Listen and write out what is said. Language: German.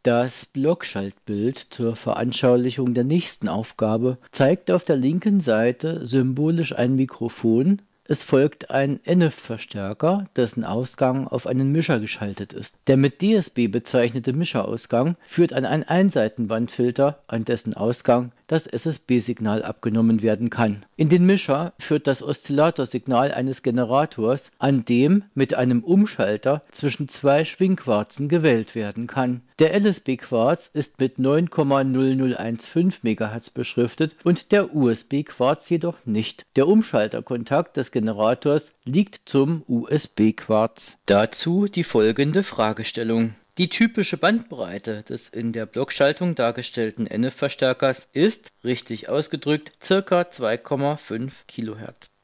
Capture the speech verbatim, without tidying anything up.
Das Blockschaltbild zur Veranschaulichung der nächsten Aufgabe zeigt auf der linken Seite symbolisch ein Mikrofon. Es folgt ein N F-Verstärker, dessen Ausgang auf einen Mischer geschaltet ist. Der mit D S B bezeichnete Mischerausgang führt an einen Einseitenbandfilter, an dessen Ausgang das S S B-Signal abgenommen werden kann. In den Mischer führt das Oszillatorsignal eines Generators, an dem mit einem Umschalter zwischen zwei Schwingquarzen gewählt werden kann. Der L S B-Quarz ist mit neun Komma null null eins fünf Megahertz beschriftet und der U S B-Quarz jedoch nicht. Der Umschalterkontakt des Generators liegt zum U S B-Quarz. Dazu die folgende Fragestellung. Die typische Bandbreite des in der Blockschaltung dargestellten N F-Verstärkers ist, richtig ausgedrückt, ca. zwei Komma fünf Kilohertz.